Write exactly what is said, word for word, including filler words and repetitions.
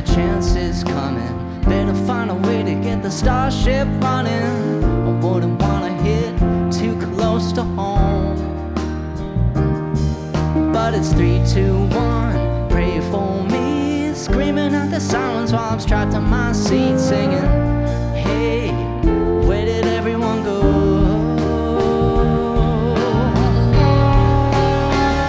chance is coming. Better find a way to get the starship running. I wouldn't wanna hit too close to home, but it's three, two, one, pray for me. Screaming at the silence while I'm strapped in my seat singing.